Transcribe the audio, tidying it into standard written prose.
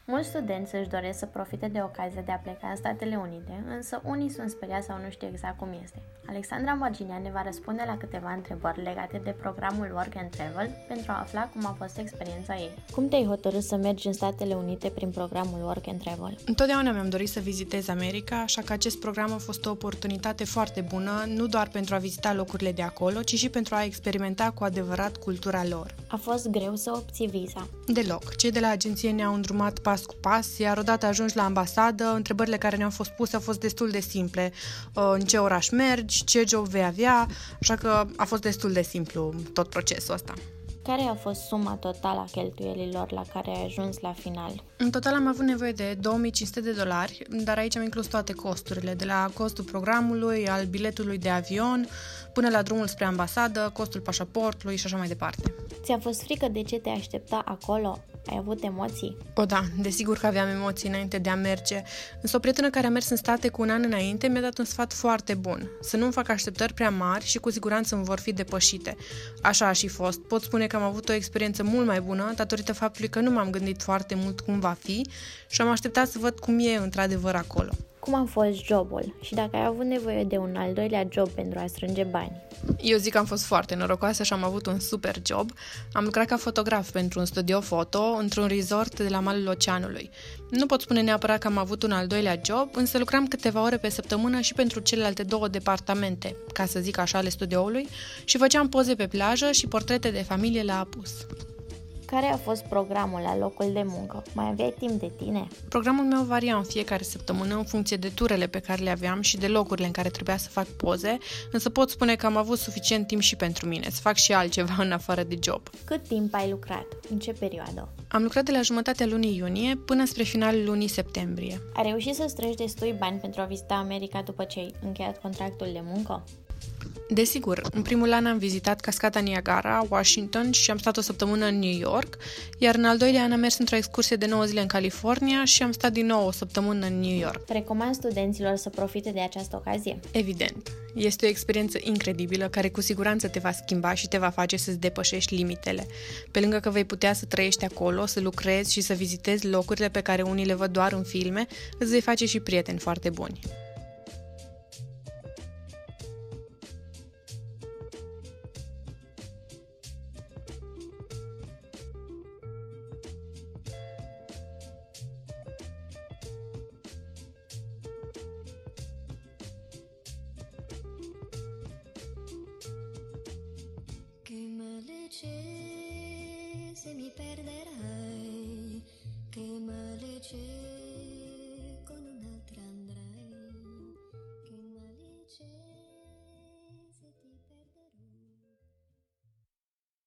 Mulți studenți își doresc să profite de ocazia de a pleca în Statele Unite, însă unii sunt speriați sau nu știu exact cum este. Alexandra Marginea ne va răspunde la câteva întrebări legate de programul Work and Travel pentru a afla cum a fost experiența ei. Cum te-ai hotărât să mergi în Statele Unite prin programul Work and Travel? Întotdeauna mi-am dorit să vizitez America, așa că acest program a fost o oportunitate foarte bună, nu doar pentru a vizita locurile de acolo, ci și pentru a experimenta cu adevărat cultura lor. A fost greu să obții viza? Deloc. Cei de la agenție ne-au îndrumat pas cu pas, iar odată ajungi la ambasadă, întrebările care ne-au fost puse au fost destul de simple. În ce oraș mergi, ce job vei avea, așa că a fost destul de simplu tot procesul ăsta. Care a fost suma totală a cheltuielilor la care ai ajuns la final? În total am avut nevoie de $2.500, dar aici am inclus toate costurile, de la costul programului, al biletului de avion, până la drumul spre ambasadă, costul pașaportului și așa mai departe. Ți-a fost frică de ce te aștepta acolo? Ai avut emoții? O, da, desigur că aveam emoții înainte de a merge, însă o prietenă care a mers în state cu un an înainte mi-a dat un sfat foarte bun, să nu-mi fac așteptări prea mari și cu siguranță îmi vor fi depășite. Așa a și fost. Pot spune că am avut o experiență mult mai bună datorită faptului că nu m-am gândit foarte mult cum va fi și am așteptat să văd cum e într-adevăr acolo. Cum a fost jobul și dacă ai avut nevoie de un al doilea job pentru a strânge bani? Eu zic că am fost foarte norocoasă și am avut un super job. Am lucrat ca fotograf pentru un studio foto într-un resort de la malul oceanului. Nu pot spune neapărat că am avut un al doilea job, însă lucram câteva ore pe săptămână și pentru celelalte 2 departamente, ca să zic așa, ale studioului, și făceam poze pe plajă și portrete de familie la apus. Care a fost programul la locul de muncă? Mai aveai timp de tine? Programul meu varia în fiecare săptămână în funcție de turele pe care le aveam și de locurile în care trebuia să fac poze, însă pot spune că am avut suficient timp și pentru mine, să fac și altceva în afară de job. Cât timp ai lucrat? În ce perioadă? Am lucrat de la jumătatea lunii iunie până spre finalul lunii septembrie. Ai reușit să strângi destui bani pentru a vizita America după ce ai încheiat contractul de muncă? Desigur, în primul an am vizitat cascada Niagara, Washington și am stat o săptămână în New York, iar în al doilea an am mers într-o excursie de 9 zile în California și am stat din nou o săptămână în New York. Recomand studenților să profite de această ocazie? Evident. Este o experiență incredibilă care cu siguranță te va schimba și te va face să-ți depășești limitele. Pe lângă că vei putea să trăiești acolo, să lucrezi și să vizitezi locurile pe care unii le văd doar în filme, îți vei face și prieteni foarte buni. Che male c'è se mi perderai, che male c'è